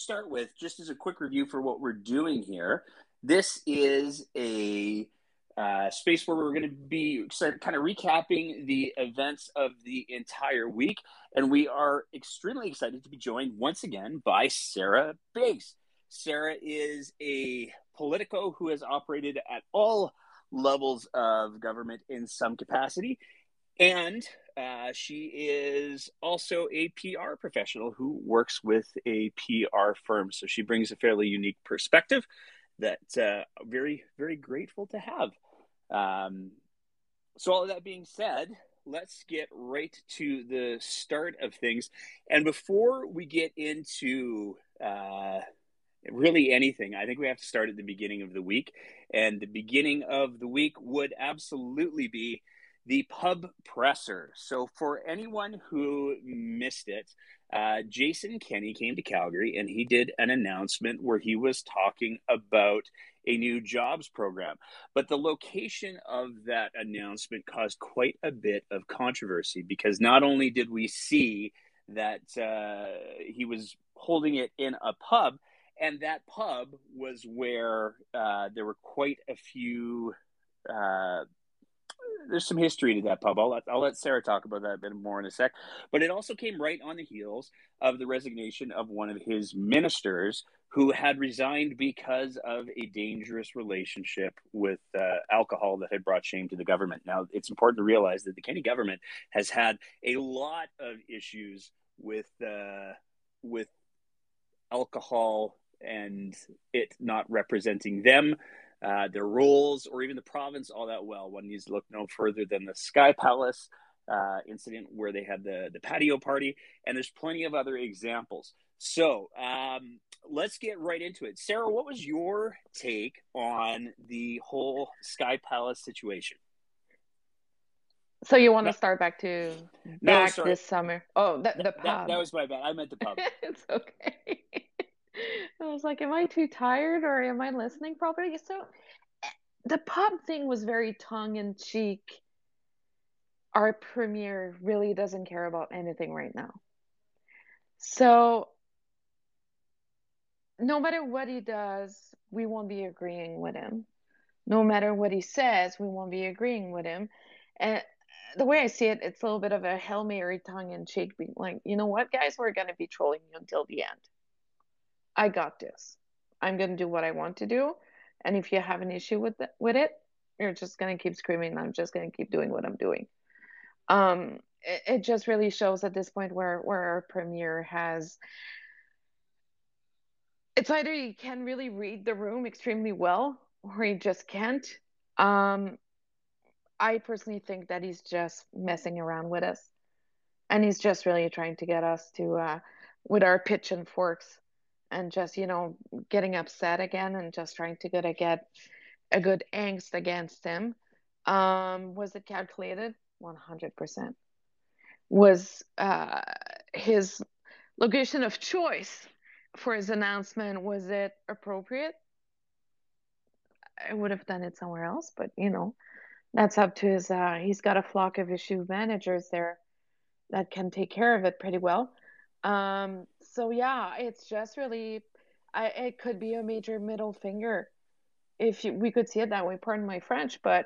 start with, just as a quick review for what we're doing here, this is a space where we're going to be kind of recapping the events of the entire week. And we are extremely excited to be joined once again by Sarah Biggs. Sarah is a Politico who has operated at all levels of government in some capacity. And she is also a PR professional who works with a PR firm. So she brings a fairly unique perspective that very, very grateful to have. So all of that being said, let's get right to the start of things. And before we get into really anything, I think we have to start at the beginning of the week. And the beginning of the week would absolutely be the pub presser. So for anyone who missed it, Jason Kenney came to Calgary and he did an announcement where he was talking about a new jobs program. But the location of that announcement caused quite a bit of controversy because not only did we see that he was holding it in a pub, and that pub was where there were quite a few there's some history to that pub. I'll let Sarah talk about that a bit more in a sec. But it also came right on the heels of the resignation of one of his ministers who had resigned because of a dangerous relationship with alcohol that had brought shame to the government. Now, it's important to realize that the Kenney government has had a lot of issues with alcohol and it not representing them, their roles, or even the province all that well. One needs to look no further than the Sky Palace incident where they had the patio party, and there's plenty of other examples. So let's get right into it. Sarah, what was your take on the whole Sky Palace situation? So you want to start back this summer? Oh, the pub. That was my bad. I meant the pub. It's okay. I was like, am I too tired or am I listening properly? So the pub thing was very tongue in cheek. Our premier really doesn't care about anything right now. So no matter what he does, we won't be agreeing with him. No matter what he says, we won't be agreeing with him. And the way I see it, it's a little bit of a Hail Mary tongue in cheek, being like, you know what, guys, we're going to be trolling you until the end. I got this. I'm going to do what I want to do. And if you have an issue with it, you're just going to keep screaming. I'm just going to keep doing what I'm doing. It just really shows at this point where our premier has, it's either he can really read the room extremely well or he just can't. I personally think that he's just messing around with us. And he's just really trying to get us to, with our pitch and forks, and just, getting upset again and just trying to get a good angst against him. Was it calculated? 100%. Was his location of choice for his announcement, was it appropriate? I would have done it somewhere else, but that's up to his he's got a flock of issue managers there that can take care of it pretty well. So yeah, it's just really, it could be a major middle finger if we could see it that way. Pardon my French, but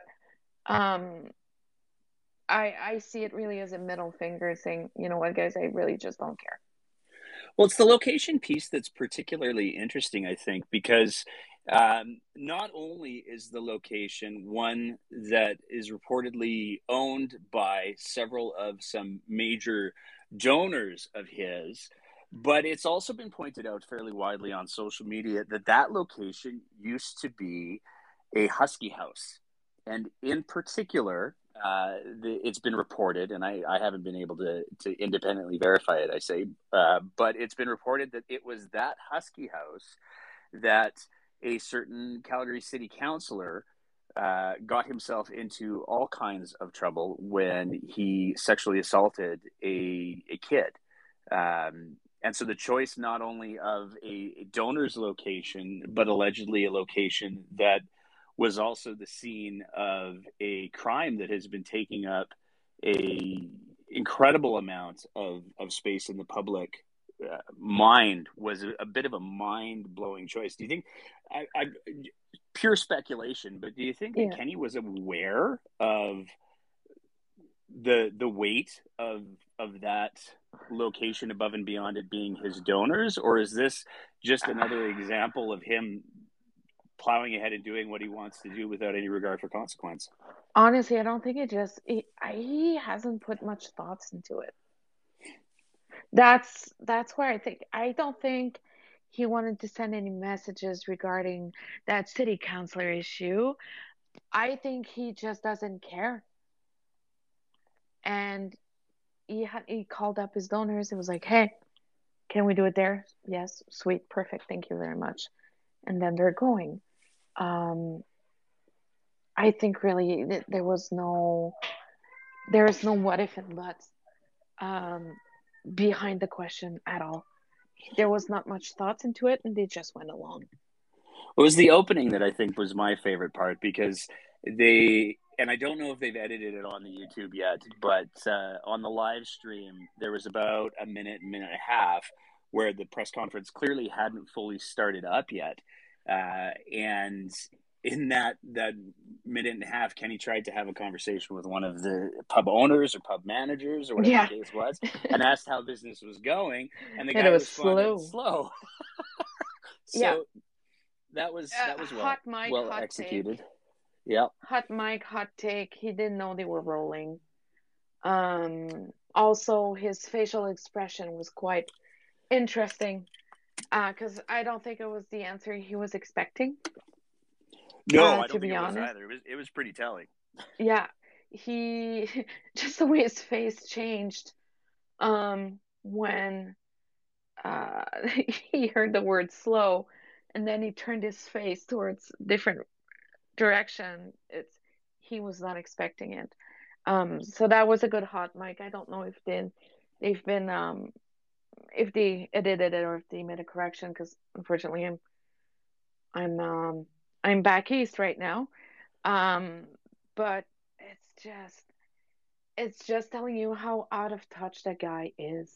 I see it really as a middle finger saying, you know what, guys, I really just don't care. Well, it's the location piece that's particularly interesting, I think, because not only is the location one that is reportedly owned by several of some major donors of his, but it's also been pointed out fairly widely on social media that location used to be a Husky house. And in particular, it's been reported, and I haven't been able to independently verify it, I say, but it's been reported that it was that Husky house that a certain Calgary City Councillor got himself into all kinds of trouble when he sexually assaulted a kid. And so the choice not only of a donor's location, but allegedly a location that was also the scene of a crime that has been taking up a incredible amount of space in the public mind was a bit of a mind blowing choice. Do you think, I pure speculation, but do you think that Yeah. Kenny was aware of the weight of that location above and beyond it being his donors, or is this just another example of him plowing ahead and doing what he wants to do without any regard for consequence? Honestly, I don't think he hasn't put much thoughts into it. That's where I don't think he wanted to send any messages regarding that city councilor issue. I think he just doesn't care. And he called up his donors. It was like, "Hey, can we do it there?" Yes, sweet, perfect. Thank you very much. And then they're going. Um, I think really there is no what if and buts um, behind the question at all. There was not much thoughts into it, and they just went along. It was the opening that I think was my favorite part because they, and I don't know if they've edited it on the YouTube yet, but on the live stream, there was about a minute, minute and a half where the press conference clearly hadn't fully started up yet. And in that minute and a half, Kenny tried to have a conversation with one of the pub owners or pub managers or whatever the Yeah. case was, and asked how business was going. And the And it guy was responded slow. slow. Yeah. So that was Hot mic, well hot take. executed. Yeah. Hot mic, hot take. He didn't know they were rolling. Also, his facial expression was quite interesting. Because I don't think it was the answer he was expecting. No, I To don't think be it was honest. either. It was pretty telling. Yeah, he just the way his face changed when uh he heard the word slow, and then he turned his face towards different direction. He was not expecting it. So that was a good hot mic. I don't know they've been if they edited it or if they made a correction, because unfortunately I'm um I'm back east right now. Um, but it's just telling you how out of touch that guy is.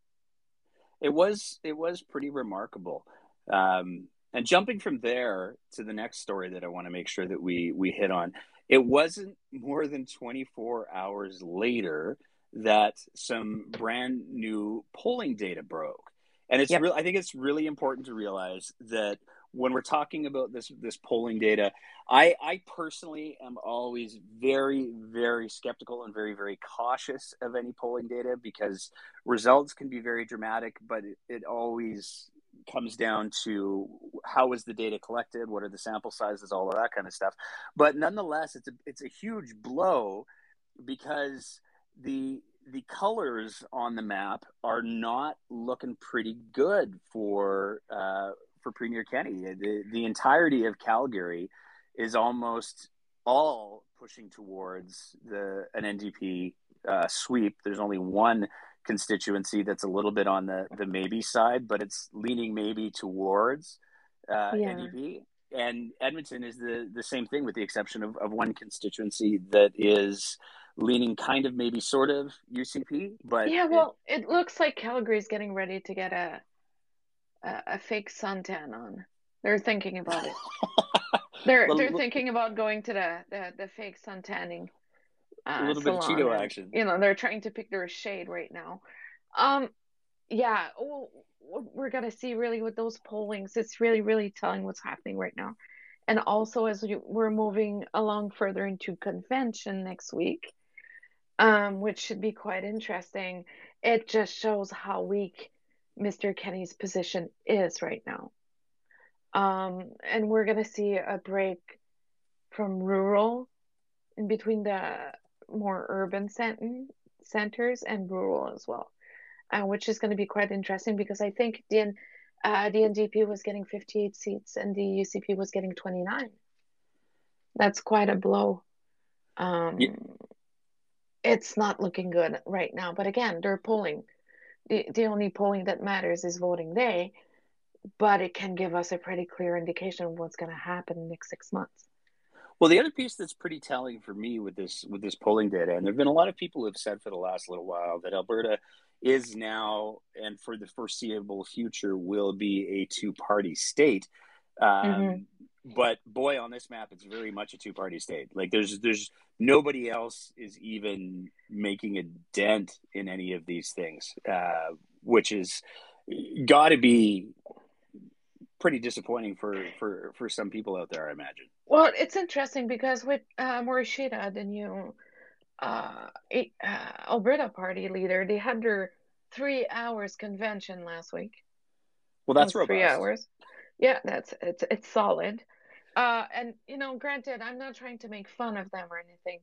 It was pretty remarkable. And jumping from there to the next story that I want to make sure that we hit on, it wasn't more than 24 hours later that some brand new polling data broke. And it's Yep. real. I think it's really important to realize that when we're talking about this polling data, I personally am always very, very skeptical and very, very cautious of any polling data because results can be very dramatic, but it always comes down to how was the data collected, what are the sample sizes, all of that kind of stuff. But nonetheless, it's a huge blow because the colors on the map are not looking pretty good for Premier Kenny. The entirety of Calgary is almost all pushing towards an NDP sweep. There's only one constituency that's a little bit on the maybe side, but it's leaning maybe towards Yeah. NDP. And Edmonton is the same thing, with the exception of one constituency that is leaning kind of maybe sort of UCP, but Yeah, it. well, it looks like Calgary's getting ready to get a fake suntan on. They're thinking about it. They're a thinking about going to the fake sun tanning little bit of salon, Cheeto and action. they're trying to pick their shade right now. Um yeah, well, what we're gonna see really with those pollings, it's really, really telling what's happening right now. And also, as we're moving along further into convention next week, which should be quite interesting, it just shows how weak Mr. Kenny's position is right now. And we're gonna see a break from rural in between the more urban centers and rural as well, which is going to be quite interesting because I think the NDP was getting 58 seats and the UCP was getting 29. That's quite a blow. Yeah, Um, it's not looking good right now, but again, they're polling. The only polling that matters is voting day, but it can give us a pretty clear indication of what's going to happen in the next 6 months. Well, the other piece that's pretty telling for me with this polling data, and there've been a lot of people who have said for the last little while that Alberta is now and for the foreseeable future will be a two-party state. Hmm. Um, but boy, on this map, it's very much a two-party state. Like there's nobody else is even making a dent in any of these things, which is got to be pretty disappointing for some people out there, I imagine. Well, it's interesting because with Morishida, the new Alberta Party leader, they had their 3 hours convention last week. Well, It that's was three robust. hours. Yeah, it's solid. And granted, I'm not trying to make fun of them or anything,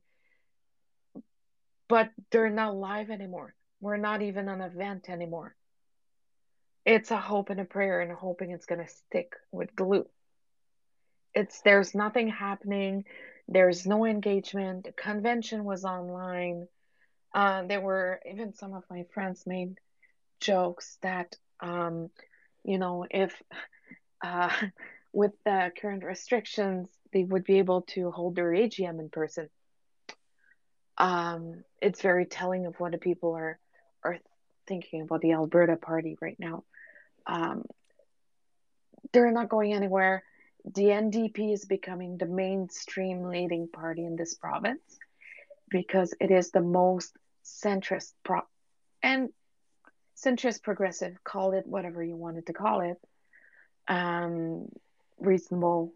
but they're not live anymore. We're not even an event anymore. It's a hope and a prayer and hoping it's gonna stick with glue. There's nothing happening. There's no engagement. The convention was online. There were even some of my friends made jokes that if uh, with the current restrictions, they would be able to hold their AGM in person. It's very telling of what the people are thinking about the Alberta Party right now. Um, they're not going anywhere. The NDP is becoming the mainstream leading party in this province because it is the most centrist and centrist progressive, call it whatever you wanted to call it, um, reasonable,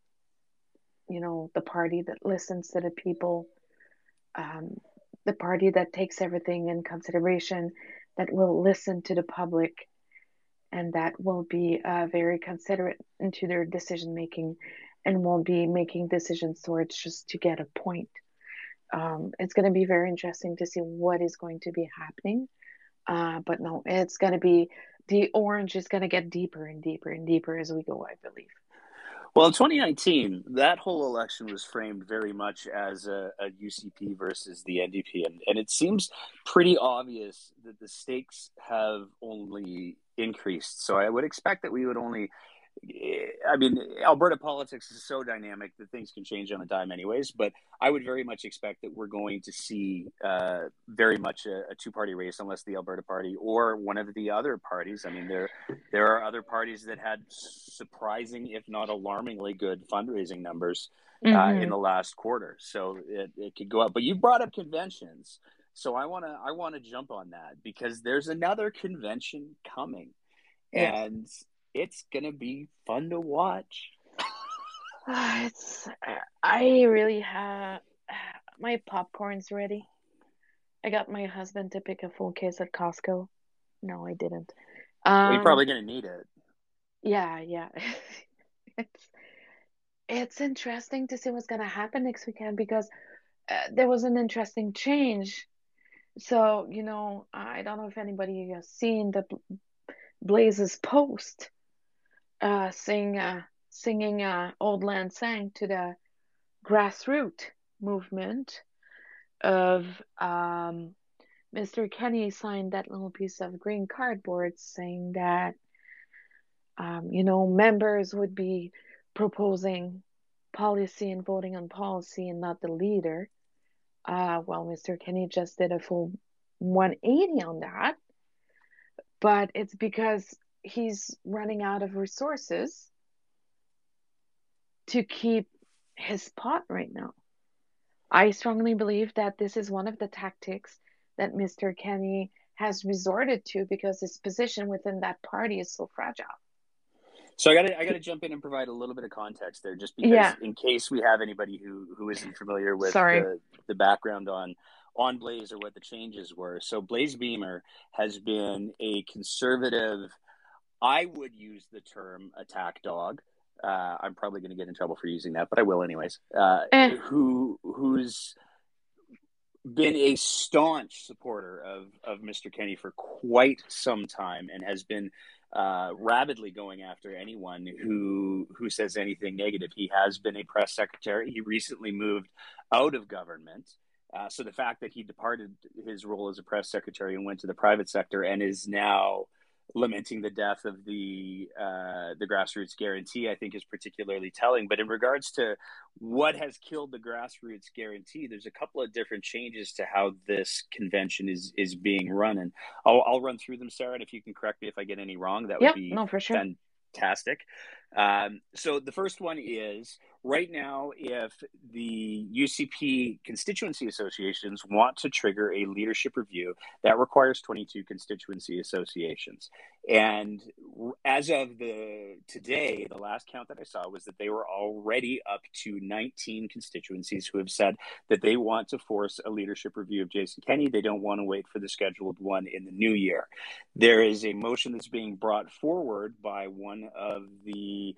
the party that listens to the people, um, the party that takes everything in consideration, that will listen to the public, and that will be very considerate into their decision making and won't be making decisions towards just to get a point. It's going to be very interesting to see what is going to be happening. But no, it's going to be the orange is going to get deeper and deeper and deeper as we go, I believe. Well, in 2019, that whole election was framed very much as a UCP versus the NDP. And it seems pretty obvious that the stakes have only increased. So I would expect that we would only I mean, Alberta politics is so dynamic that things can change on a dime, anyways. But I would very much expect that we're going to see very much a two-party race, unless the Alberta Party or one of the other parties. I mean, there are other parties that had surprising, if not alarmingly, good fundraising numbers in Mm-hmm. the last quarter, so it could go up. But you brought up conventions, so I wanna jump on that because there's another convention coming, Yes. and it's gonna be fun to watch. It's I really have my popcorn's ready. I got my husband to pick a full case at Costco. No, I didn't. Well, you're Um, probably gonna need it. yeah, yeah. It's it's interesting to see what's gonna happen next weekend because there was an interesting change. So, I don't know if anybody has seen the Blaze's post singing Old Land Sang to the grassroots movement of Mr. Kenny signed that little piece of green cardboard saying that members would be proposing policy and voting on policy and not the leader. Well, Mr. Kenny just did a full 180 on that, but it's because he's running out of resources to keep his pot right now. I strongly believe that this is one of the tactics that Mr. Kenny has resorted to because his position within that party is so fragile. So I gotta jump in and provide a little bit of context there, just because Yeah, in case we have anybody who isn't familiar with sorry. the background on Blaze or what the changes were. So Blaze Beamer has been a conservative. I would use the term attack dog. I'm probably going to get in trouble for using that, but I will anyways. Eh, Who's been a staunch supporter of Mr. Kenny for quite some time and has been rabidly going after anyone who says anything negative. He has been a press secretary. He recently moved out of government. So the fact that he departed his role as a press secretary and went to the private sector and is now lamenting the death of the grassroots guarantee, I think is particularly telling. But in regards to what has killed the grassroots guarantee, there's a couple of different changes to how this convention is being run, and I'll run through them, Sarah. And if you can correct me if I get any wrong, that would Yep, be no, for sure. fantastic. So the first one is right now, if the UCP constituency associations want to trigger a leadership review, that requires 22 constituency associations. And as of today, the last count that I saw was that they were already up to 19 constituencies who have said that they want to force a leadership review of Jason Kenney. They don't want to wait for the scheduled one in the new year. There is a motion that's being brought forward by one of the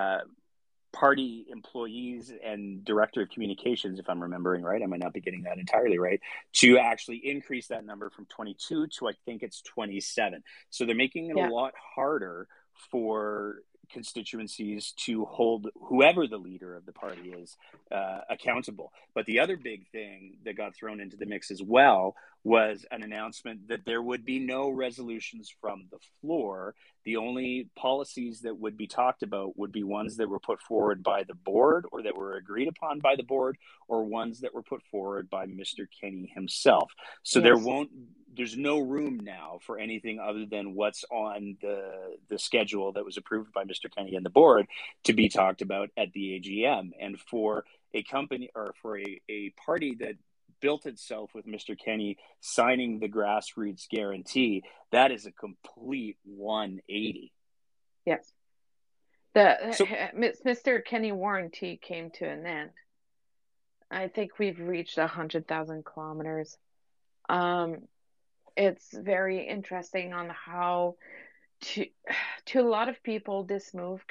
party employees and director of communications, if I'm remembering right, I might not be getting that entirely right, to actually increase that number from 22 to I think it's 27. So they're making it a Yeah. lot harder for constituencies to hold whoever the leader of the party is accountable. But the other big thing that got thrown into the mix as well was an announcement that there would be no resolutions from the floor. The only policies that would be talked about would be ones that were put forward by the board or that were agreed upon by the board, or ones that were put forward by Mr. Kenney himself. So Yes. there's no room now for anything other than what's on the schedule that was approved by Mr. Kenney and the board to be talked about at the AGM. And for a company or for a party that built itself with Mr. Kenney signing the grassroots guarantee, that is a complete 180. Yes. The So Mr. Kenney warranty came to an end. I think we've reached 100,000 kilometers. Um, it's very interesting on how to to a lot of people this move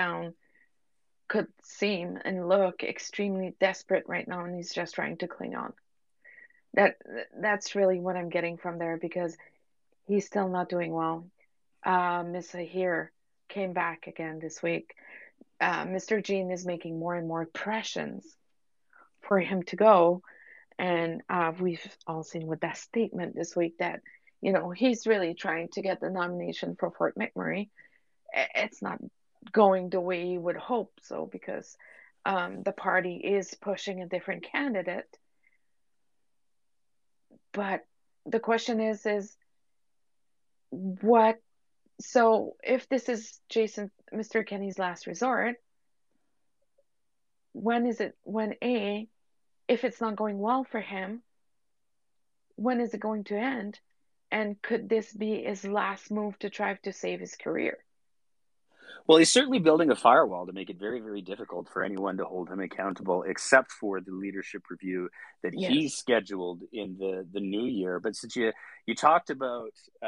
could seem and look extremely desperate right now, and he's just trying to cling on. That that's really what I'm getting from there because he's still not doing well. Miss Ahir came back again this week. Mr. Jean is making more and more pressures for him to go. And we've all seen with that statement this week that, he's really trying to get the nomination for Fort McMurray. It's not going the way you would hope so because the party is pushing a different candidate. But the question is what? So if this is Mr. Kenney's last resort, when is it? If it's not going well for him, when is it going to end? And could this be his last move to try to save his career? well, he's certainly building a firewall to make it very, very difficult for anyone to hold him accountable, except for the leadership review that he's Yes. scheduled in the new year. But since you talked about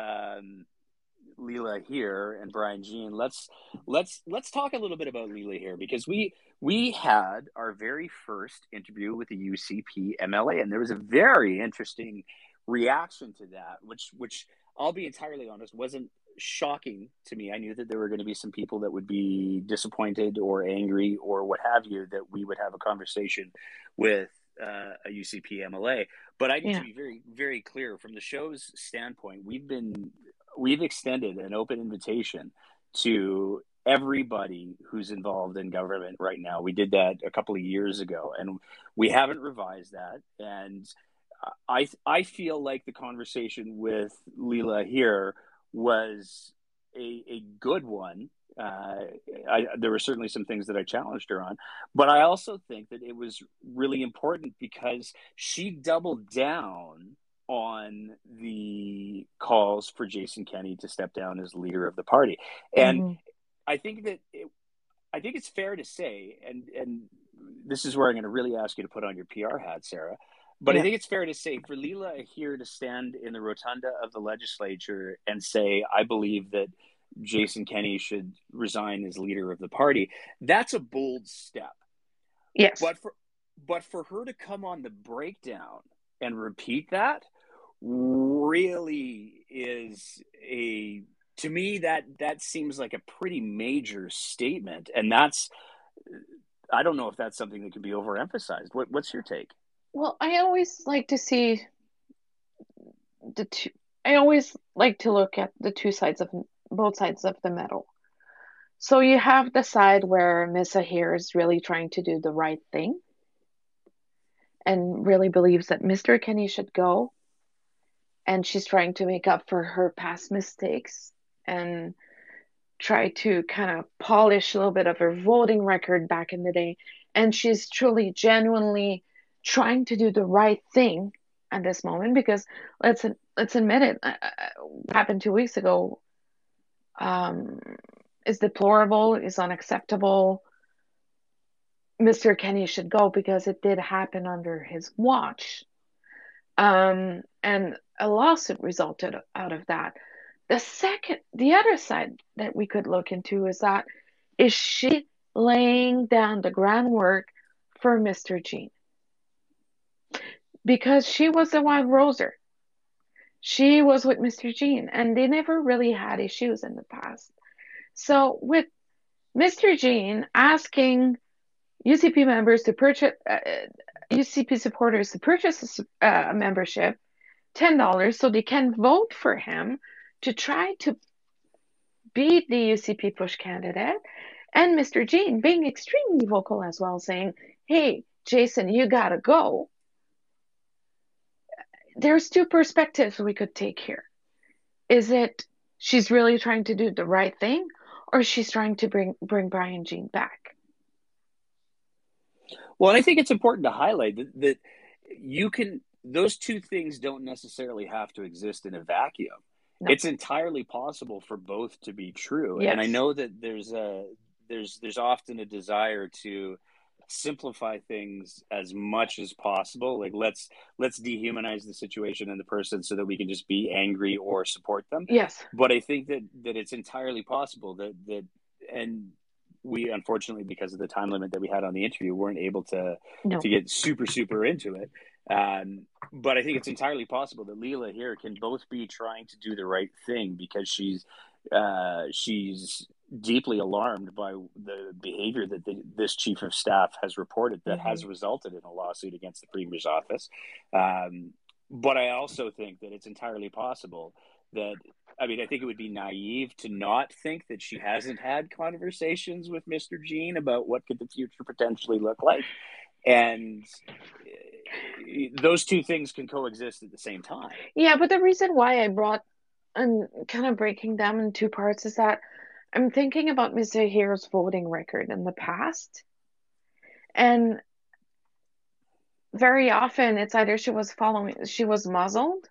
Leela here and Brian Jean, let's talk a little bit about Leela here, because we had our very first interview with the UCP MLA, and there was a very interesting reaction to that, which I'll be entirely honest, wasn't shocking to me. I knew that there were going to be some people that would be disappointed or angry or what have you that we would have a conversation with a UCP MLA. But I need to Yeah. be very, very clear from the show's standpoint. We've extended an open invitation to everybody who's involved in government right now. We did that a couple of years ago, and we haven't revised that. And I feel like the conversation with Leela here was a good one. There were certainly some things that I challenged her on, but I also think that it was really important because she doubled down on the calls for Jason Kenney to step down as leader of the party. And Hmm. I think I think it's fair to say, and this is where I'm going to really ask you to put on your PR hat, Sarah. But I Yeah. think it's fair to say for Leela here to stand in the rotunda of the legislature and say, I believe that Jason Kenney should resign as leader of the party, that's a bold step. Yes. But for her to come on the breakdown and repeat that really is a to me that seems like a pretty major statement, and that's I don't know if that's something that can be overemphasized. What's your take? Well, I always like to see the two. I always like to look at the two sides of both sides of the medal. So you have the side where Miss Ahir is really trying to do the right thing and really believes that Mr. Kenny should go, and she's trying to make up for her past mistakes and try to kind of polish a little bit of her voting record back in the day. And she's truly, genuinely trying to do the right thing at this moment because let's admit it, what happened 2 weeks ago um, is deplorable, is unacceptable. Mr. Kenny should go because it did happen under his watch. And a lawsuit resulted out of that. The other side that we could look into is that is she laying down the groundwork for Mr. Jean? Because she was the wild roser. She was with Mr. Jean, and they never really had issues in the past. So with Mr. Jean asking UCP members to purchase, UCP supporters to purchase a membership, $10, so they can vote for him to try to beat the UCP push candidate, and Mr. Jean being extremely vocal as well, saying, "Hey, Jason, you gotta go." There's two perspectives we could take here. Is it she's really trying to do the right thing, or she's trying to bring Brian Jean back? Well, and I think it's important to highlight that you can, those two things don't necessarily have to exist in a vacuum. No. It's entirely possible for both to be true. And I Yes. know that there's often a desire to simplify things as much as possible. Like let's dehumanize the situation and the person so that we can just be angry or support them. Yes. But I think that it's entirely possible that and we unfortunately, because of the time limit that we had on the interview, weren't able to No. get super into it. But I think it's entirely possible that Leela here can both be trying to do the right thing because she's deeply alarmed by the behavior that this chief of staff has reported that Mm-hmm. has resulted in a lawsuit against the premier's office. But I also think that it's entirely possible that, I mean, I think it would be naive to not think that she hasn't had conversations with Mr. Jean about what could the future potentially look like. And those two things can coexist at the same time. Yeah, but the reason why I brought and kind of breaking them in two parts is that I'm thinking about Mr. Ahir's voting record in the past. And very often it's either she was muzzled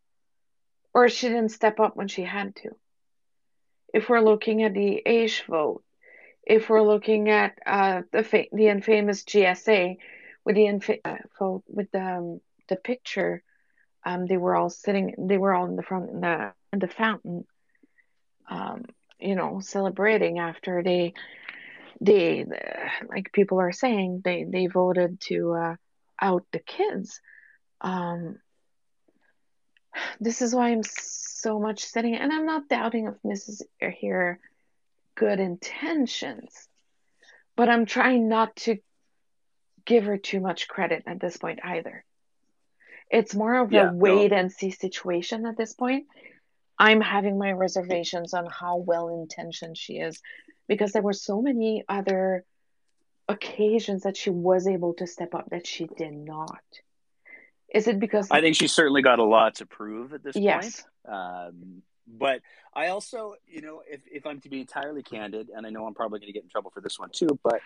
or she didn't step up when she had to. If we're looking at the Aish vote, if we're looking at the infamous GSA with vote with the picture, they were all in the front in the fountain, um, celebrating after they like people are saying they voted to out the kids. Um, this is why I'm so much sitting, and I'm not doubting of Mrs. Ahir good intentions, but I'm trying not to give her too much credit at this point either. It's more of a Yeah, no, wait and see situation at this point. I'm having my reservations on how well intentioned she is because there were so many other occasions that she was able to step up that she did not. Is it because, I think she's certainly got a lot to prove at this point. yes, But I also, if I'm to be entirely candid, and I know I'm probably going to get in trouble for this one too, but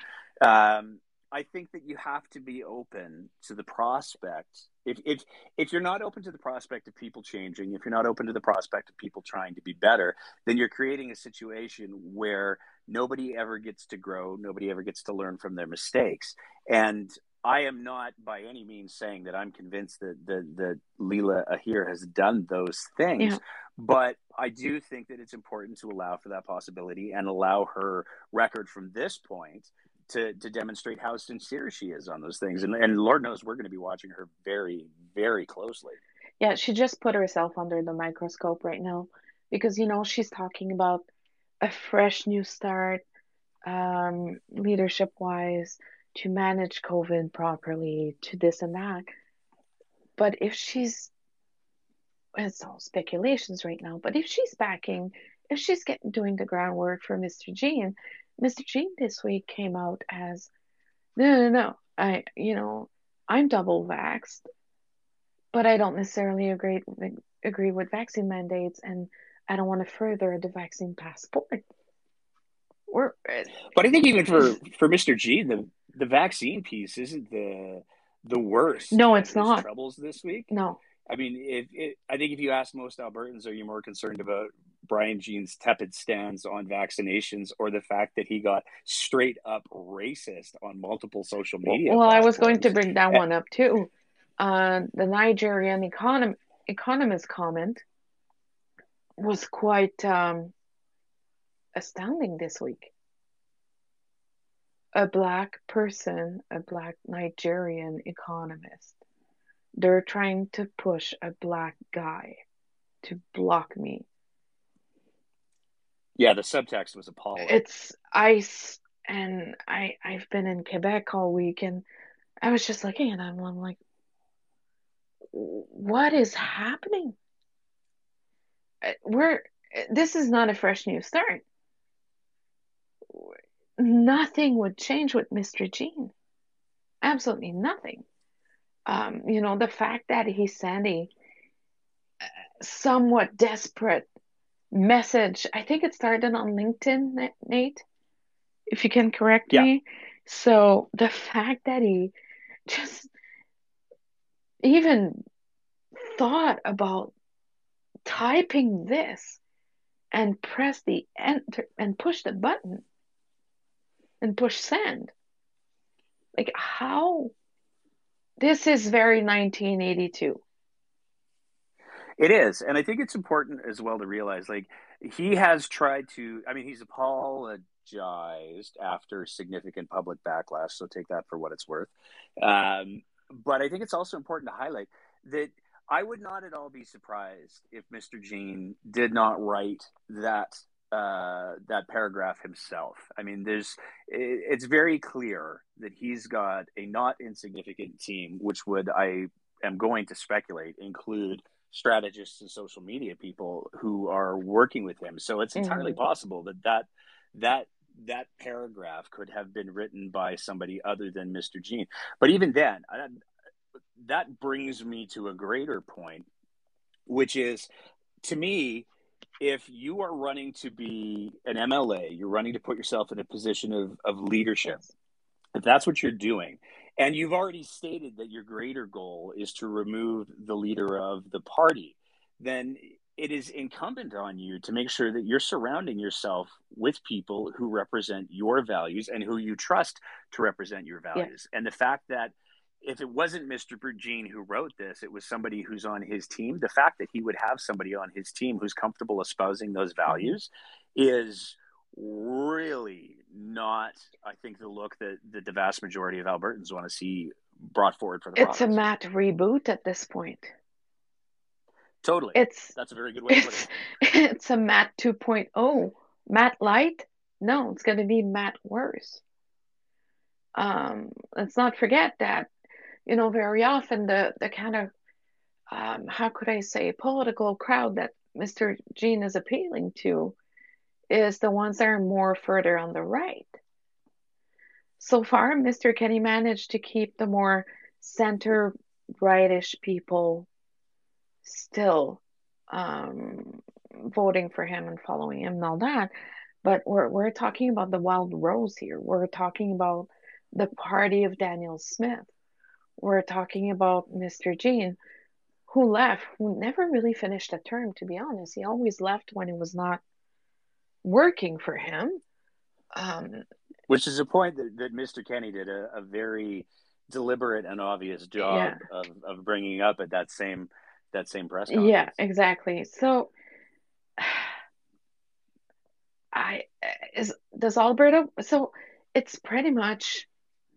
I think that you have to be open to the prospect. If you're not open to the prospect of people changing, if you're not open to the prospect of people trying to be better, then you're creating a situation where nobody ever gets to grow, nobody ever gets to learn from their mistakes. And I am not by any means saying that I'm convinced that Leela Ahir has done those yeah, things, but I do think that it's important to allow for that possibility and allow her record from this point to demonstrate how sincere she is on those things. And Lord knows we're going to be watching her very, very closely. yeah, she just put herself under the microscope right now because, she's talking about a fresh new start, leadership wise, to manage COVID properly, to this and that. But if she's, it's all speculations right now, but if she's backing if she's getting doing the groundwork for Mr. Jean, Mr. Jean this week came out as no, no, no. I'm double vaxxed, but I don't necessarily agree with vaccine mandates, and I don't want to further the vaccine passport. We're But I think even for Mr. G, the vaccine piece isn't the worst no, of it's his not. troubles this week. No. I mean, I think if you ask most Albertans, are you more concerned about Brian Jean's tepid stance on vaccinations or the fact that he got straight up racist on multiple social media Well, I was going to platforms? bring that one up too. The Nigerian economist comment was quite astounding this week. A black person, a black Nigerian economist. They're trying to push a black guy to block me. Yeah, the subtext was appalling. It's ice, and I've been in Quebec all week, and I was just looking at them, and I'm like, what is happening? We're This is not a fresh new start. Nothing would change with Mr. Jean. Absolutely nothing. The fact that he sent a somewhat desperate message. I think it started on LinkedIn, Nate, if you can correct Yeah, me. So the fact that he just even thought about typing this and press the enter and push the button and push send. Like how this is very 1982. it is. And I think it's important as well to realize like he has tried to, I mean, he's apologized after significant public backlash. So take that for what it's worth. But I think it's also important to highlight that I would not at all be surprised if Mr. Jean did not write that paragraph himself. I mean, it's very clear that he's got a not insignificant team, which would I am going to speculate include strategists and social media people who are working with him. So it's entirely Mm-hmm. possible that that paragraph could have been written by somebody other than Mr. Jean. But even then, that brings me to a greater point, which is to me, if you are running to be an MLA, you're running to put yourself in a position of leadership, Yes. if that's what you're doing, and you've already stated that your greater goal is to remove the leader of the party, then it is incumbent on you to make sure that you're surrounding yourself with people who represent your values and who you trust to represent your Yeah. values. And the fact that if it wasn't Mr. Jean who wrote this, it was somebody who's on his team. The fact that he would have somebody on his team who's comfortable espousing those Mm-hmm. values is really not, I think, the look that the vast majority of Albertans want to see brought forward for the It's a province. Matt reboot at this point. Totally. It's That's a very good way to put it's it. it's a Matt 2.0. Matt Light? No, it's going to be Matt worse. Let's not forget that, very often the kind of how could I say political crowd that Mr. Jean is appealing to is the ones that are more further on the right. So far, Mr. Kenny managed to keep the more center rightish people still voting for him and following him and all that. But we're talking about the Wild Rose here. We're talking about the party of Daniel Smith. We're talking about Mr. Jean, who left, who never really finished a term, to be honest. He always left when it was not working for him. Um, Which is a point that Mr. Kenny did a very deliberate and obvious yeah, job of bringing up at that same press yeah, conference. exactly. So, I is does Alberta? So it's pretty much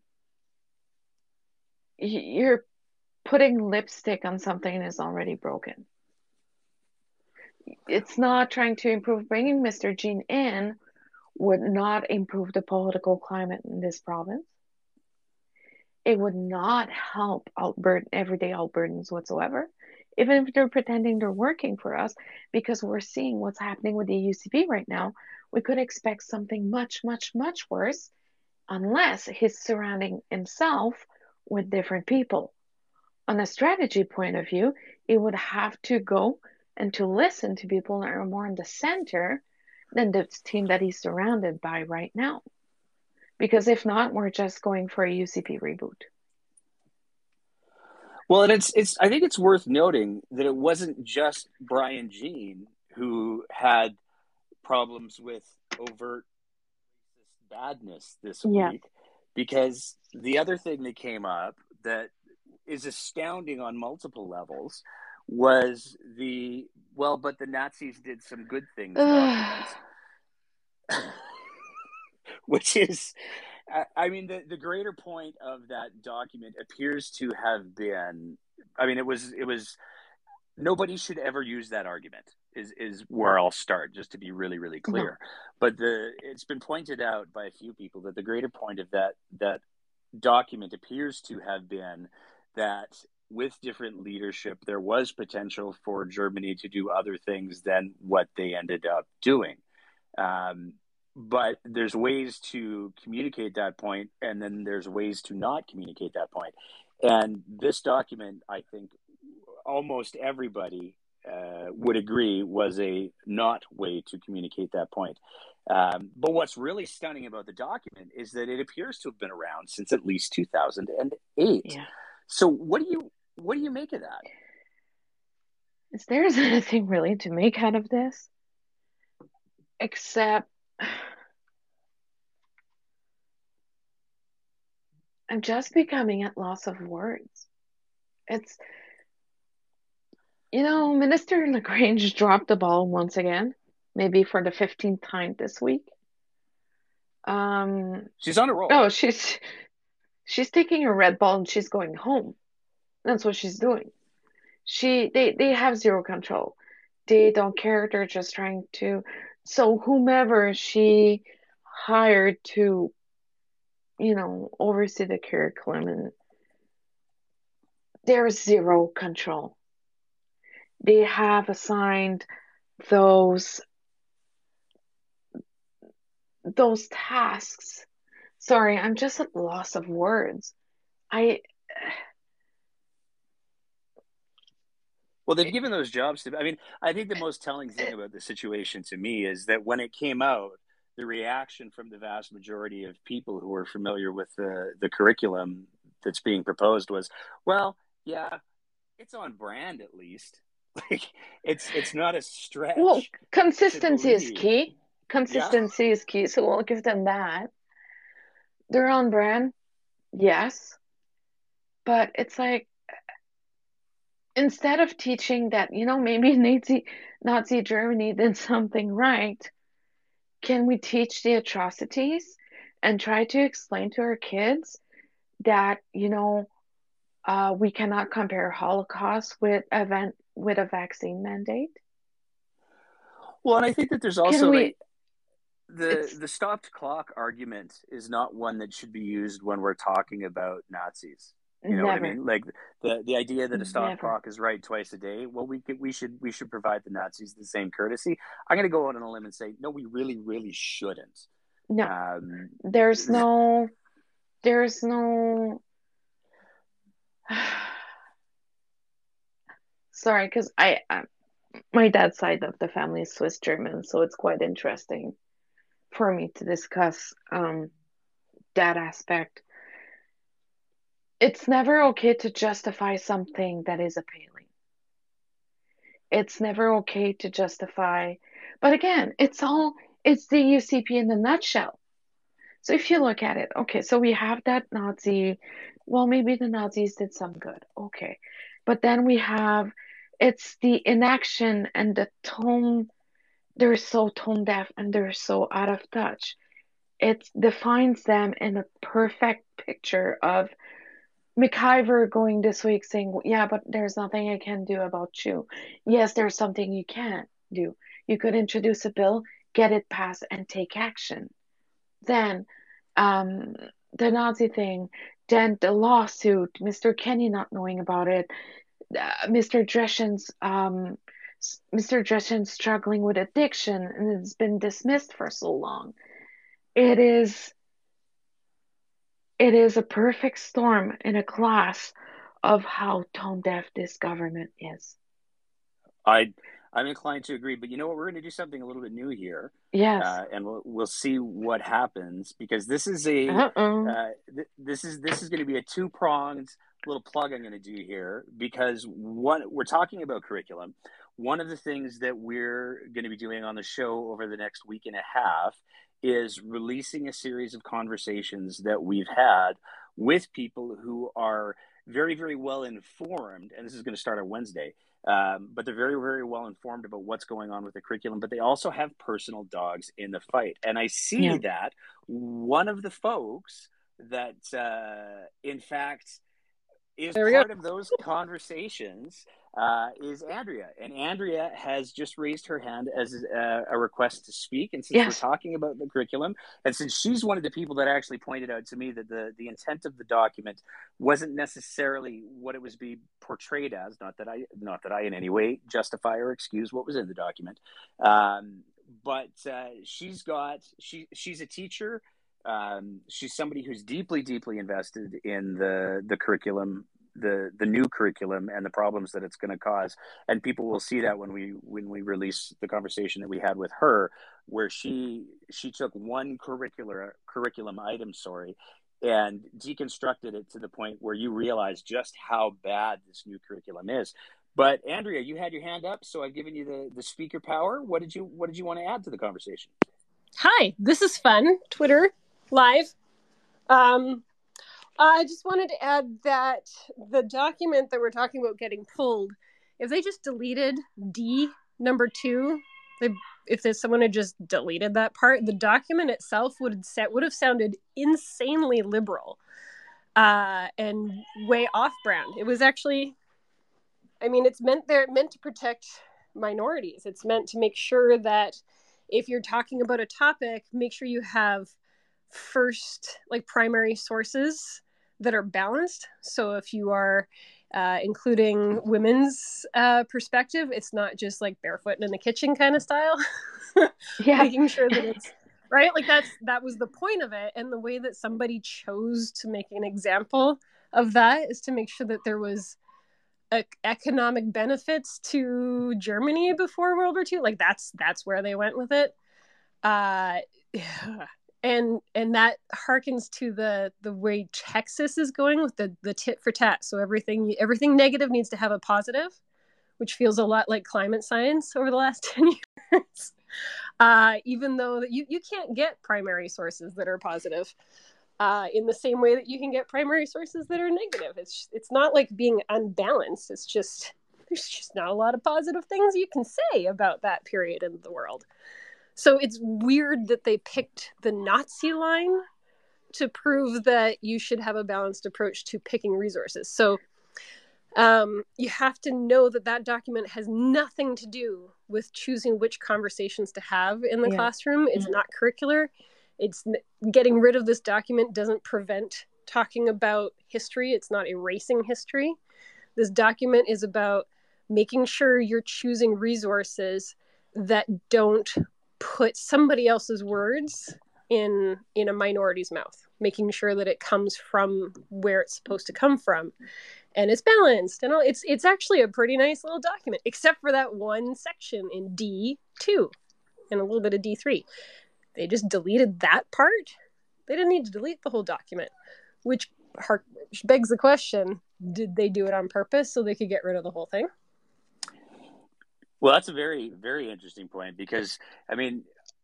you're putting lipstick on something that's already broken. It's not trying to improve. Bringing Mr. Jean in would not improve the political climate in this province. It would not help everyday Albertans whatsoever. even if they're pretending they're working for us, because we're seeing what's happening with the UCP right now, we could expect something much, much, much worse unless he's surrounding himself with different people. On a strategy point of view, it would have to go and to listen to people that are more in the center than the team that he's surrounded by right now. Because if not, we're just going for a UCP reboot. Well, and it's I think it's worth noting that it wasn't just Brian Jean who had problems with overt badness this Yes. week, because the other thing that came up that is astounding on multiple levels was the, well, but the Nazis did some good things document, which is, I mean, the greater point of that document appears to have been, I mean, it was nobody should ever use that argument is where I'll start, just to be really, really No. clear. But it's been pointed out by a few people that the greater point of that document appears to have been that with different leadership, there was potential for Germany to do other things than what they ended up doing. Um, but there's ways to communicate that point, and then there's ways to not communicate that point. And this document, I think, almost everybody would agree was a not way to communicate that point. But what's really stunning about the document is that it appears to have been around since at least 2008. Yeah. So what do you make of that? Is there anything really to make out of this? Except I'm just becoming at loss of words. It's, Minister Lagrange dropped the ball once again, maybe for the 15th time this week. She's on a roll. Oh, she's taking a red ball and she's going home. That's what she's doing. They have zero control. They don't care. They're just trying to. So whomever she hired to, oversee the curriculum, and there's zero control. They have assigned those those tasks. Sorry, I'm just at loss of words. I Well, they've given those jobs to. I mean, I think the most telling thing about the situation to me is that when it came out, the reaction from the vast majority of people who are familiar with the curriculum that's being proposed was, well, yeah, it's on brand at least. Like it's not a well, stretch to consistency is believe. key. Yeah. Consistency is key, so we'll give them that. They're on brand, yes, but it's like instead of teaching that, maybe Nazi Germany did something right, can we teach the atrocities and try to explain to our kids that, we cannot compare Holocaust with a vaccine mandate? Well, and I think that there's Can also like we? the It's the stopped clock argument is not one that should be used when we're talking about Nazis. You know what I never, mean? Like the idea that a stopped never. clock is right twice a day. Well, we should provide the Nazis the same courtesy. I'm going to go out on a limb and say no, we really, really shouldn't. No, Um, there's no, there's no. Sorry, because my dad's side of the family is Swiss German, so it's quite interesting for me to discuss that aspect. It's never okay to justify something that is appealing. It's never okay to justify, but again, it's the UCP in a nutshell. So if you look at it, okay, so we have that Nazi, well, maybe the Nazis did some good, okay. But then it's the inaction and the tone, they're so tone deaf and they're so out of touch. It defines them in a perfect picture of McIver going this week saying, yeah, but there's nothing I can do about you. Yes, there's something you can do. You could introduce a bill, get it passed, and take action. Then um, the Nazi thing, then the lawsuit, Mr. Kenny not knowing about it, Mr. Mr. Dresden's struggling with addiction and it's been dismissed for so long. It is it is a perfect storm in a class of how tone deaf this government is. I I'm inclined to agree, but you know what? We're going to do something a little bit new here, Yes. and we'll see what happens because this is a Uh-oh. this is going to be a two pronged little plug I'm going to do here because one we're talking about curriculum. One of the things that we're going to be doing on the show over the next week and a half is releasing a series of conversations that we've had with people who are very well informed, and this is going to start on Wednesday, but they're very well informed about what's going on with the curriculum, but they also have personal dogs in the fight. And I see Yeah. that one of the folks that, in fact, is There we go. part of those conversations is Andrea. And Andrea has just raised her hand as a request to speak. And since we're Yes. talking about the curriculum, and since she's one of the people that actually pointed out to me that the intent of the document wasn't necessarily what it was being portrayed as, not that I in any way justify or excuse what was in the document, but she's a teacher. She's somebody who's deeply invested in the curriculum, the new curriculum, and the problems that it's going to cause. And people will see that when we release the conversation that we had with her, where she took one curriculum item, and deconstructed it to the point where you realize just how bad this new curriculum is. But Andrea, you had your hand up, so I've given you the speaker power. What did you want to add to the conversation? Hi, this is fun. Twitter live. I just wanted to add that the document that we're talking about getting pulled, if they just deleted D number 2, if someone had just deleted that part, the document itself would have sounded insanely liberal and way off brand. It was actually, I mean, it's meant to protect minorities. It's meant to make sure that if you're talking about a topic, make sure you have first, like, primary sources that are balanced. So if you are including women's perspective, it's not just like barefoot in the kitchen kind of style. Yeah. Making sure that it's right. Like that was the point of it. And the way that somebody chose to make an example of that is to make sure that there was economic benefits to Germany before World War II. Like that's where they went with it. And that harkens to the way Texas is going with the tit for tat. So everything negative needs to have a positive, which feels a lot like climate science over the last 10 years. Even though that you can't get primary sources that are positive in the same way that you can get primary sources that are negative. It's not like being unbalanced. It's just there's just not a lot of positive things you can say about that period in the world. So it's weird that they picked the Nazi line to prove that you should have a balanced approach to picking resources. So you have to know that document has nothing to do with choosing which conversations to have in the classroom. It's not curricular. It's getting rid of this document doesn't prevent talking about history. It's not erasing history. This document is about making sure you're choosing resources that don't put somebody else's words in a minority's mouth, making sure that it comes from where it's supposed to come from. And it's balanced and all. It's actually a pretty nice little document, except for that one section in D2 and a little bit of D3. They just deleted that part. They didn't need to delete the whole document, which begs the question, did they do it on purpose so they could get rid of the whole thing? Well, that's a very interesting point because, I mean,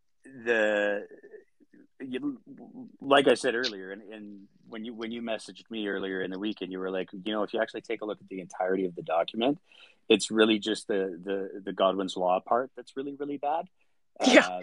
like I said earlier, and when you messaged me earlier in the week, and you were like, if you actually take a look at the entirety of the document, it's really just the Godwin's Law part that's really bad. Yeah.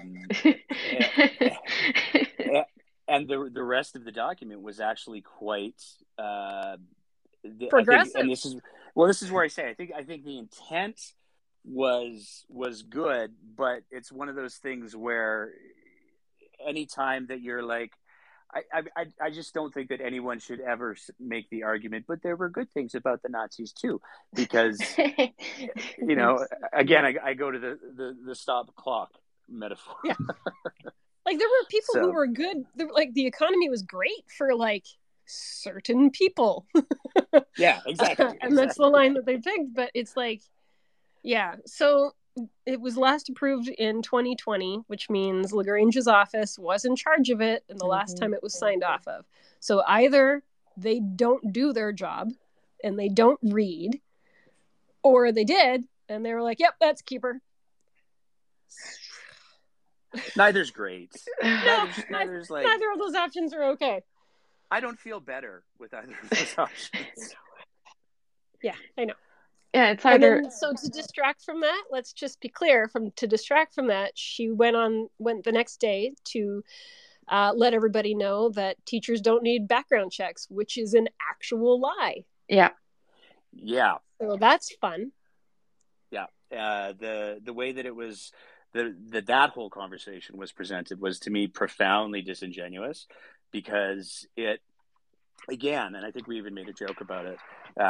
And the rest of the document was actually quite progressive. And this is where I say I think the intent was good, but it's one of those things where anytime that you're like, I just don't think that anyone should ever make the argument, but there were good things about the Nazis too, because, you know, again, I go to the stop clock metaphor. Yeah. Like there were people So- who were good. Like the economy was great for like certain people. Yeah, exactly. And that's the line that they picked. But it's like, yeah. So it was last approved in 2020, which means Lagrange's office was in charge of it, and the last time it was signed off of. So either they don't do their job and they don't read, or they did and they were like, "Yep, that's keeper." Neither's great. No, Neither's like, neither of those options are okay. I don't feel better with either of those options. Yeah, I know. Yeah, it's And either then, so to distract from that, let's just be clear. To distract from that, she went the next day to let everybody know that teachers don't need background checks, which is an actual lie. yeah. Yeah. So that's fun. Yeah. The way that it was, that whole conversation was presented was, to me, profoundly disingenuous, because it, again, and I think we even made a joke about it,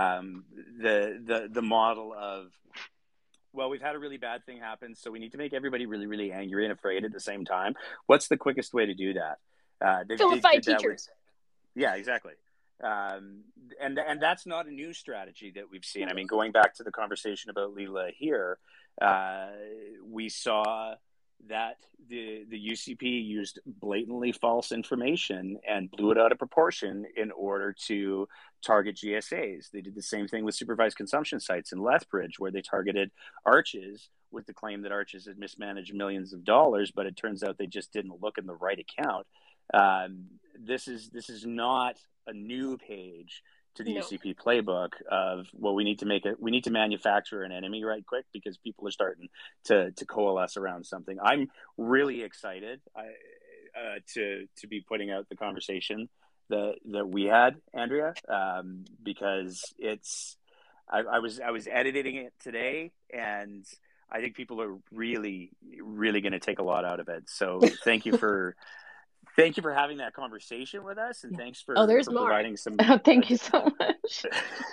the model of, well, we've had a really bad thing happen, so we need to make everybody really, really angry and afraid at the same time. What's the quickest way to do that? Vilify teachers. Yeah, exactly. And that's not a new strategy that we've seen. I mean, going back to the conversation about Leela here, we saw that the UCP used blatantly false information and blew it out of proportion in order to target GSAs. They did the same thing with supervised consumption sites in Lethbridge, where they targeted Arches with the claim that Arches had mismanaged millions of dollars, but it turns out they just didn't look in the right account. This is not a new page to the UCP playbook of, well, we need to manufacture an enemy right quick because people are starting to coalesce around something. I'm really excited to be putting out the conversation that we had, Andrea, because I was editing it today, and I think people are really, really going to take a lot out of it. So thank you for having that conversation with us, and thanks for providing some. Oh, thank you so much.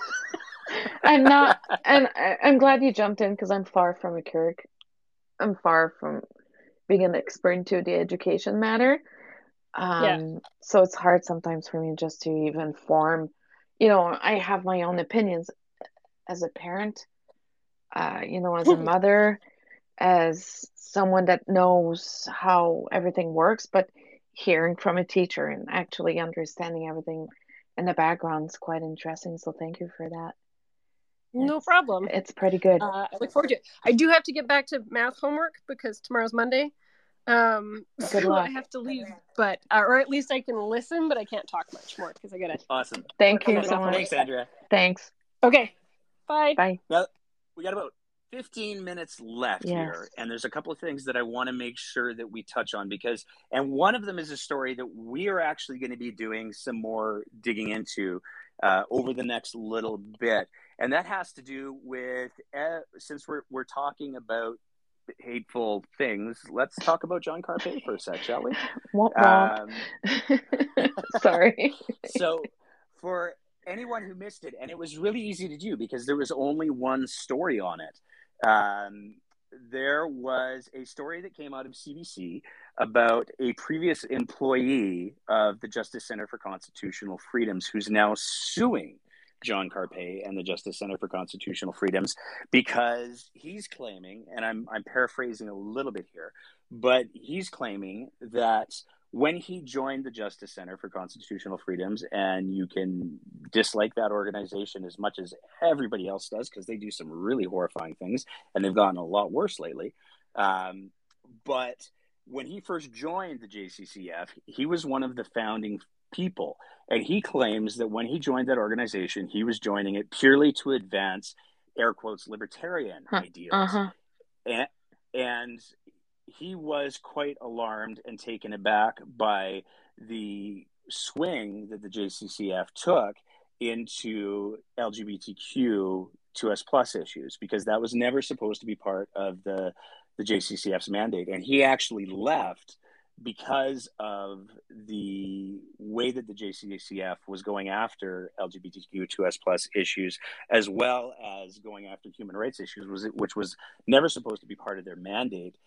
I'm glad you jumped in, because I'm far from a Keurig. I'm far from being an expert into the education matter. So it's hard sometimes for me just to even form. I have my own opinions as a parent, as a mother, as someone that knows how everything works, but hearing from a teacher and actually understanding everything in the background is quite interesting. So thank you for that. No problem. It's pretty good. I look forward to it. I do have to get back to math homework because tomorrow's Monday. Good luck. I have to leave, but or at least I can listen, but I can't talk much more because I gotta. Awesome. Thank you so much. Thanks, Andrea. Thanks. Okay. Bye. Bye. Now, we got about 15 minutes left here, and there's a couple of things that I want to make sure that we touch on, and one of them is a story that we are actually going to be doing some more digging into over the next little bit, and that has to do with, since we're talking about hateful things, let's talk about John Carpay for a sec, shall we? Sorry. So for anyone who missed it, and it was really easy to do because there was only one story on it. There was a story that came out of CBC about a previous employee of the Justice Center for Constitutional Freedoms who's now suing John Carpay and the Justice Center for Constitutional Freedoms because he's claiming, and I'm paraphrasing a little bit here, but he's claiming that when he joined the Justice Center for Constitutional Freedoms, and you can dislike that organization as much as everybody else does because they do some really horrifying things, and they've gotten a lot worse lately. But when he first joined the JCCF, he was one of the founding people, and he claims that when he joined that organization, he was joining it purely to advance, air quotes, libertarian ideals. And he was quite alarmed and taken aback by the swing that the JCCF took into LGBTQ 2S+ issues, because that was never supposed to be part of the JCCF's mandate. And he actually left because of the way that the JCCF was going after LGBTQ2S plus issues, as well as going after human rights issues, which was never supposed to be part of their mandate.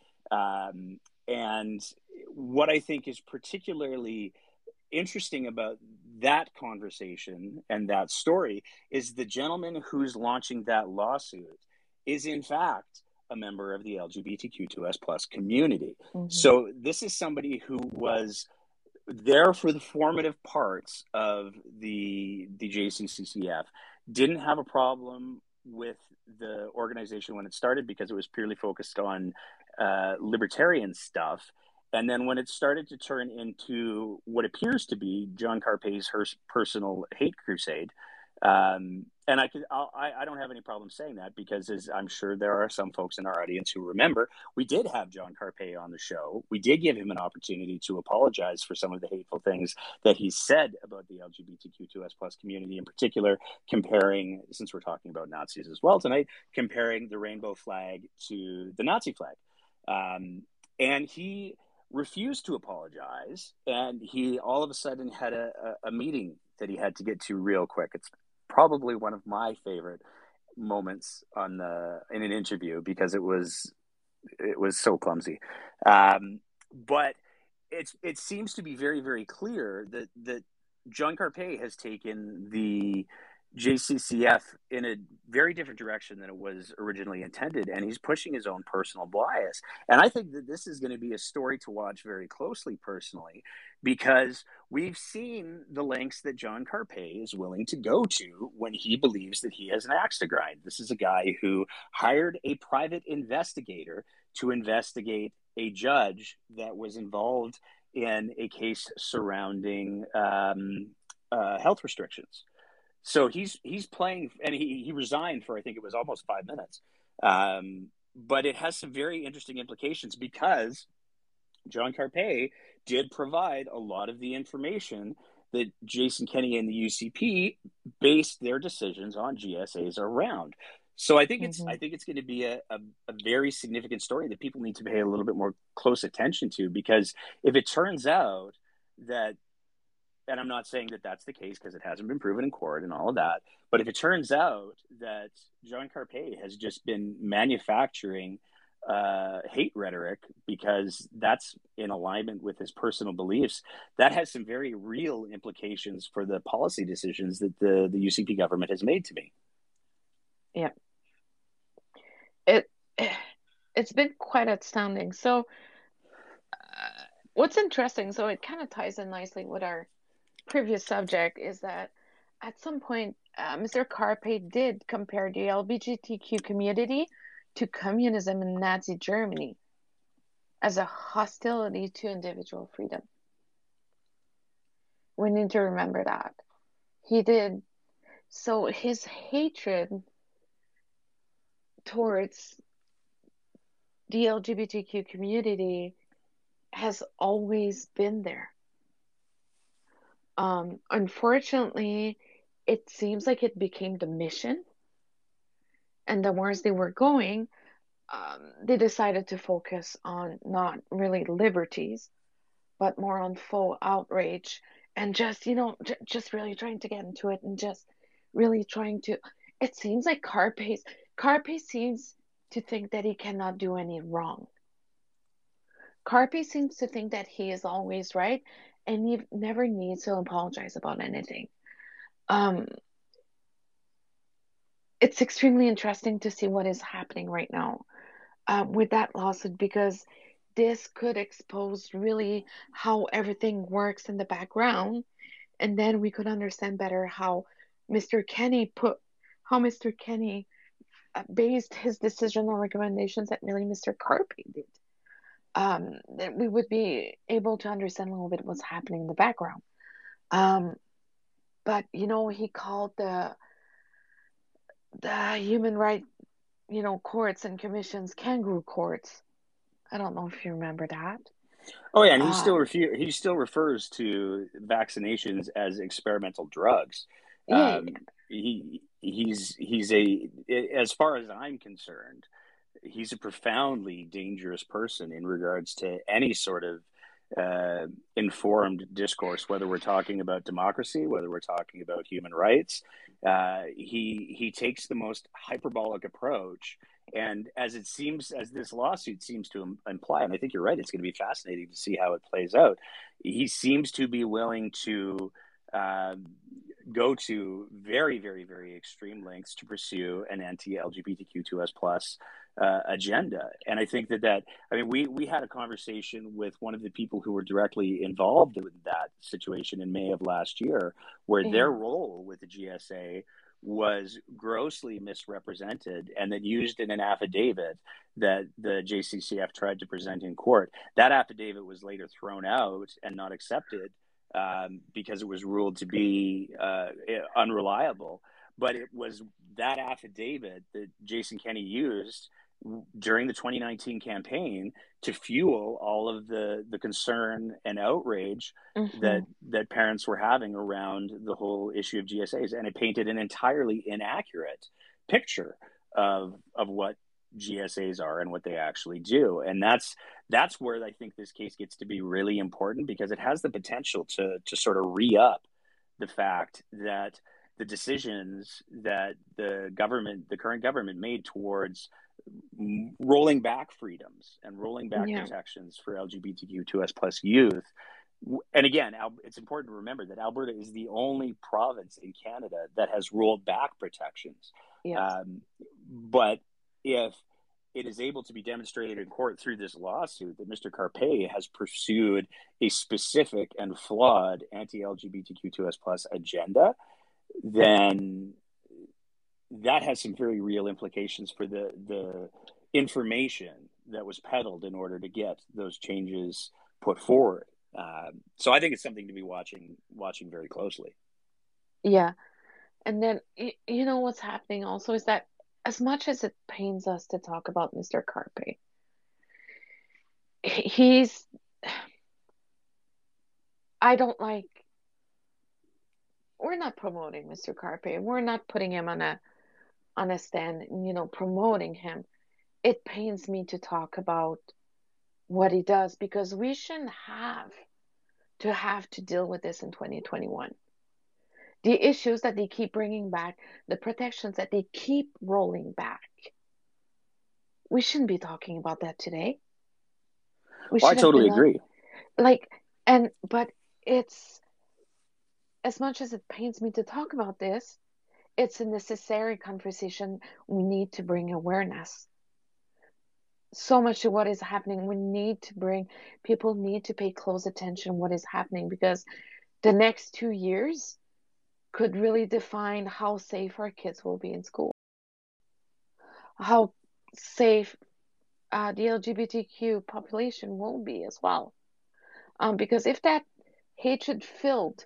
And what I think is particularly interesting about that conversation and that story is the gentleman who's launching that lawsuit is in fact a member of the LGBTQ2S plus community. Mm-hmm. So this is somebody who was there for the formative parts of the JCCF, didn't have a problem with the organization when it started because it was purely focused on libertarian stuff. And then when it started to turn into what appears to be John Carpay's personal hate crusade, and I don't have any problem saying that because, as I'm sure there are some folks in our audience who remember, we did have John Carpay on the show. We did give him an opportunity to apologize for some of the hateful things that he said about the LGBTQ2S plus community, in particular, comparing, since we're talking about Nazis as well tonight, comparing the rainbow flag to the Nazi flag. And he refused to apologize, and he all of a sudden had a meeting that he had to get to real quick. It's probably one of my favorite moments in an interview because it was so clumsy. But it seems to be very, very clear that John Carpay has taken the JCCF in a very different direction than it was originally intended, and he's pushing his own personal bias. And I think that this is going to be a story to watch very closely personally, because we've seen the lengths that John Carpay is willing to go to when he believes that he has an axe to grind. This is a guy who hired a private investigator to investigate a judge that was involved in a case surrounding health restrictions. So he's playing, and he resigned for, I think it was almost 5 minutes. But it has some very interesting implications because John Carpay did provide a lot of the information that Jason Kenney and the UCP based their decisions on GSAs around. So I think it's going to be a very significant story that people need to pay a little bit more close attention to, because if it turns out that, and I'm not saying that that's the case because it hasn't been proven in court and all of that, but if it turns out that John Carpay has just been manufacturing hate rhetoric because that's in alignment with his personal beliefs, that has some very real implications for the policy decisions that the UCP government has made to me. Yeah. It's been quite astounding. So what's interesting, so it kind of ties in nicely with our previous subject, is that at some point Mr. Carpay did compare the LGBTQ community to communism in Nazi Germany as a hostility to individual freedom. We need to remember that. He did. So his hatred towards the LGBTQ community has always been there. Unfortunately, it seems like it became the mission, and the more as they were going, they decided to focus on not really liberties, but more on faux outrage, and just, just really trying to get into it, and just really trying to, it seems like Carpay seems to think that he cannot do any wrong. Carpay seems to think that he is always right, and he never needs to apologize about anything. It's extremely interesting to see what is happening right now with that lawsuit, because this could expose really how everything works in the background, and then we could understand better how Mr. Kenney based his decision on recommendations that really Mr. Carpay did. That we would be able to understand a little bit what's happening in the background. But he called the human rights, courts and commissions kangaroo courts. I don't know if you remember that. Oh yeah, and he still refers to vaccinations as experimental drugs. Yeah. He's as far as I'm concerned, he's a profoundly dangerous person in regards to any sort of informed discourse, whether we're talking about democracy, whether we're talking about human rights. He takes the most hyperbolic approach. And as this lawsuit seems to imply, and I think you're right, it's going to be fascinating to see how it plays out. He seems to be willing to go to very, very, very extreme lengths to pursue an anti-LGBTQ2S plus agenda. And I think we had a conversation with one of the people who were directly involved in that situation in May of last year, where their role with the GSA was grossly misrepresented and then used in an affidavit that the JCCF tried to present in court. That affidavit was later thrown out and not accepted because it was ruled to be unreliable. But it was that affidavit that Jason Kenney used during the 2019 campaign to fuel all of the concern and outrage that parents were having around the whole issue of GSAs. And it painted an entirely inaccurate picture of what GSAs are and what they actually do. And that's where I think this case gets to be really important, because it has the potential to sort of re-up the fact that the decisions that the current government made towards rolling back freedoms and rolling back protections for LGBTQ2S plus youth. And again, it's important to remember that Alberta is the only province in Canada that has rolled back protections. Yes. But if it is able to be demonstrated in court through this lawsuit that Mr. Carpe has pursued a specific and flawed anti-LGBTQ2S plus agenda, then that has some very real implications for the information that was peddled in order to get those changes put forward. So I think it's something to be watching very closely. Yeah. And then, you know, what's happening also is that as much as it pains us to talk about Mr. Carpe, we're not promoting Mr. Carpe. We're not putting him on a stand, you know, promoting him. It pains me to talk about what he does, because we shouldn't have to deal with this in 2021. The issues that they keep bringing back, the protections that they keep rolling back, we shouldn't be talking about that today. I totally agree. But it's, as much as it pains me to talk about this, it's a necessary conversation. We need to bring awareness. So much of what is happening, people need to pay close attention to what is happening, because the next 2 years could really define how safe our kids will be in school, how safe the LGBTQ population will be as well. Because if that hatred-filled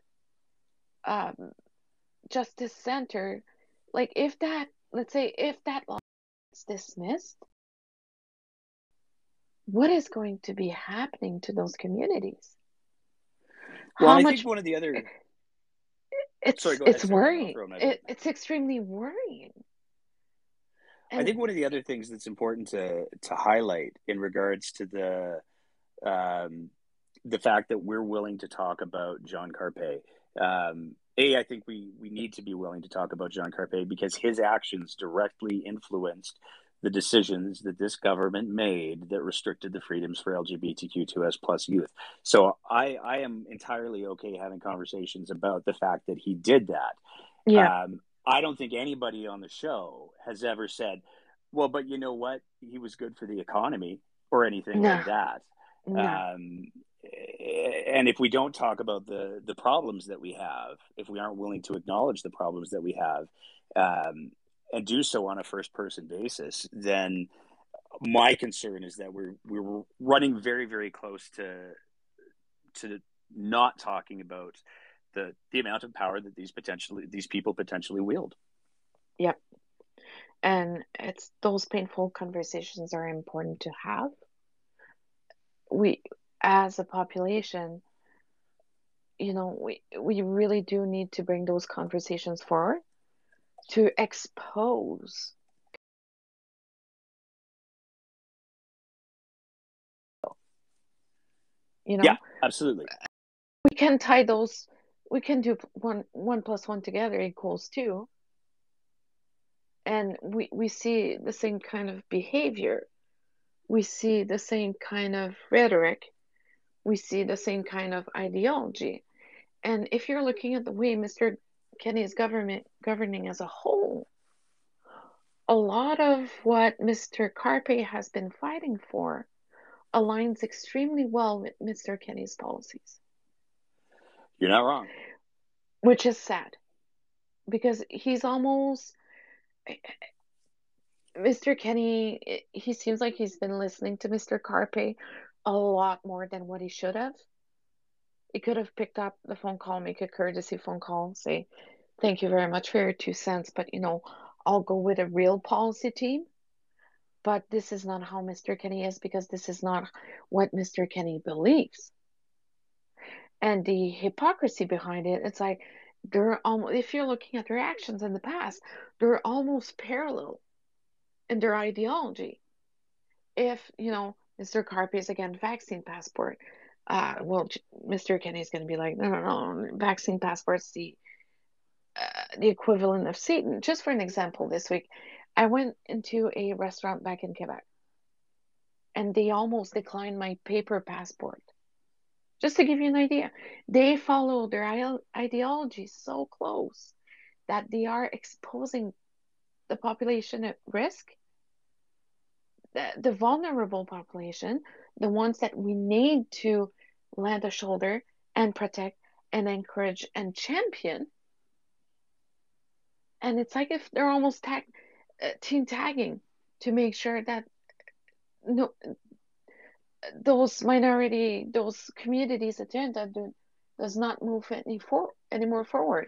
Justice Center, if that law is dismissed, what is going to be happening to those communities? Well, I think one of the other... It's worrying. It's extremely worrying. And I think one of the other things that's important to highlight in regards to the fact that we're willing to talk about John Carpe, I think we need to be willing to talk about John Carpe because his actions directly influenced the decisions that this government made that restricted the freedoms for LGBTQ2S plus youth. So I am entirely okay having conversations about the fact that he did that. Yeah. I don't think anybody on the show has ever said, well, but you know what? He was good for the economy or anything like that. No. And if we don't talk about the problems that we have, if we aren't willing to acknowledge the problems that we have, and do so on a first-person basis, then my concern is that we're running very, very close to not talking about the amount of power that these people potentially wield. Yep. And it's those painful conversations are important to have. We, as a population, we really do need to bring those conversations forward to expose Yeah, Absolutely. We can tie those. We can do one plus one together equals two, and we see the same kind of behavior. We see the same kind of rhetoric. We see the same kind of ideology. And if you're looking at the way Mr. Kenney's government governing as a whole, a lot of what Mr. Carpe has been fighting for aligns extremely well with Mr. Kenney's policies. You're not wrong. Which is sad, because he's almost, Mr. Kenney, he seems like he's been listening to Mr. Carpe a lot more than what he should have. He could have picked up the phone call, make a courtesy phone call, say, thank you very much for your 2 cents, but I'll go with a real policy team. But this is not how Mr. Kenney is, because this is not what Mr. Kenney believes. And the hypocrisy behind it, it's like they're almost, if you're looking at their actions in the past, they're almost parallel in their ideology. If, Mr. Carpe is against vaccine passport, well, Mr. Kenney is going to be like, no, vaccine passport's the equivalent of Satan. Just for an example, this week, I went into a restaurant back in Quebec, and they almost declined my paper passport. Just to give you an idea, they follow their ideology so close that they are exposing the population at risk, the vulnerable population, the ones that we need to lend a shoulder and protect and encourage and champion. And it's like if they're almost team tagging to make sure that those communities' agenda does not move any more forward.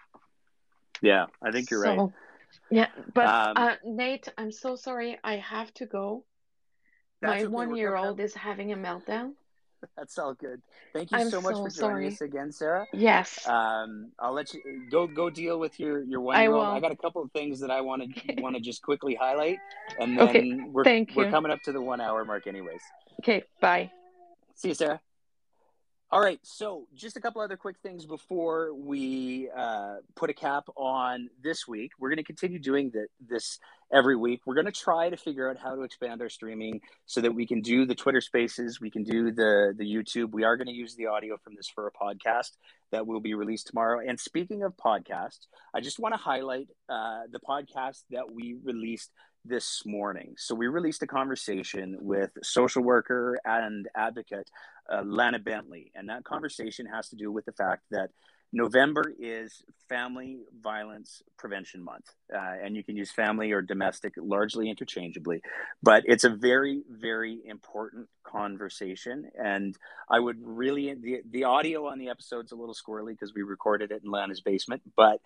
Yeah, I think you're right. Yeah, but Nate, I'm so sorry. I have to go. My Okay. 1-year-old is having a meltdown. That's all good. Thank you so much for joining us again, Sarah. Yes. I'll let you go deal with your 1-year-old. I will. I got a couple of things that I want to just quickly highlight, and then we're coming up to the 1 hour mark anyways. Okay, bye. See you, Sarah. All right, so just a couple other quick things before we put a cap on this week. We're going to continue doing this every week. We're going to try to figure out how to expand our streaming so that we can do the Twitter Spaces, we can do the YouTube. We are going to use the audio from this for a podcast that will be released tomorrow. And speaking of podcasts, I just want to highlight the podcast that we released this morning. So we released a conversation with social worker and advocate Lana Bentley, and that conversation has to do with the fact that November is Family Violence Prevention Month, and you can use family or domestic largely interchangeably, but it's a very, very important conversation. And I would really, the audio on the episode's a little squirrely because we recorded it in Lana's basement, but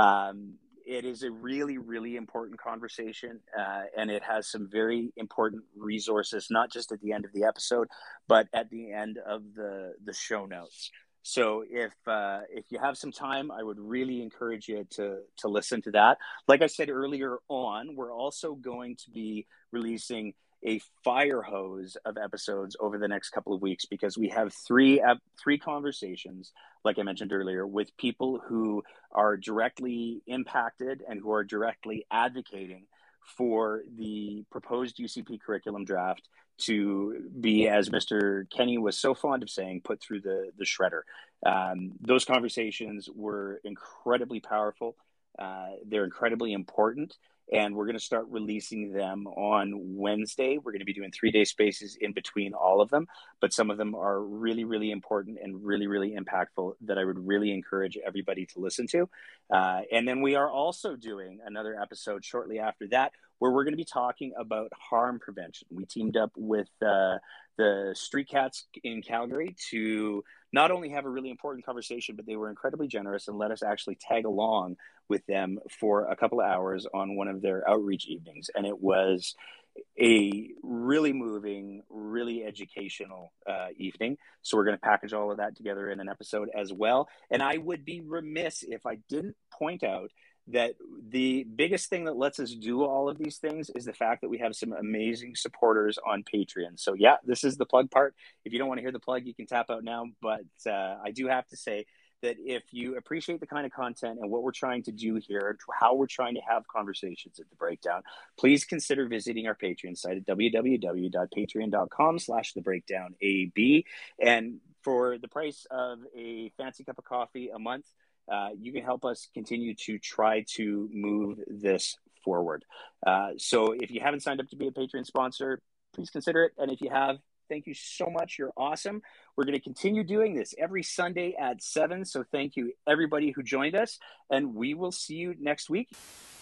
it is a really, really important conversation, and it has some very important resources, not just at the end of the episode, but at the end of the show notes. So if you have some time, I would really encourage you to listen to that. Like I said earlier on, we're also going to be releasing a fire hose of episodes over the next couple of weeks, because we have three conversations, like I mentioned earlier, with people who are directly impacted and who are directly advocating for the proposed UCP curriculum draft to be, as Mr. Kenney was so fond of saying, put through the shredder. Those conversations were incredibly powerful. They're incredibly important. And we're going to start releasing them on Wednesday. We're going to be doing 3-day spaces in between all of them, but some of them are really, really important and really, really impactful that I would really encourage everybody to listen to. And then we are also doing another episode shortly after that, where we're going to be talking about harm prevention. We teamed up with the Street Cats in Calgary to not only have a really important conversation, but they were incredibly generous and let us actually tag along with them for a couple of hours on one of their outreach evenings. And it was a really moving, really educational evening. So we're going to package all of that together in an episode as well. And I would be remiss if I didn't point out that the biggest thing that lets us do all of these things is the fact that we have some amazing supporters on Patreon. So yeah, this is the plug part. If you don't want to hear the plug, you can tap out now. But I do have to say that if you appreciate the kind of content and what we're trying to do here, how we're trying to have conversations at The Breakdown, please consider visiting our Patreon site at www.patreon.com/thebreakdownab. And for the price of a fancy cup of coffee a month, you can help us continue to try to move this forward. So if you haven't signed up to be a Patreon sponsor, please consider it. And if you have, thank you so much. You're awesome. We're going to continue doing this every Sunday at 7. So thank you, everybody who joined us. And we will see you next week.